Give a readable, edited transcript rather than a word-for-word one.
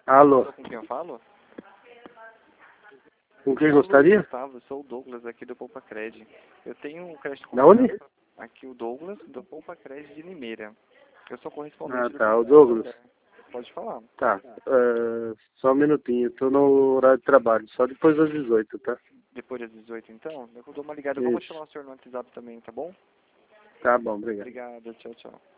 Alô, Com quem eu falo? com quem gostaria? Gustavo, eu sou o Douglas aqui do Poupa Cred. Eu tenho um crédito Da onde? aqui, o Douglas do Poupa Cred de Limeira. Eu sou Ah, correspondente do tá, o Banco Douglas. Santander. Pode falar. Tá, só um minutinho, eu tô no horário de trabalho, só depois das 18, tá? Depois das 18, então, eu dou uma ligada. Eu vou Isso, chamar o senhor no WhatsApp também, tá bom? tá bom, obrigado. Obrigado, tchau, tchau.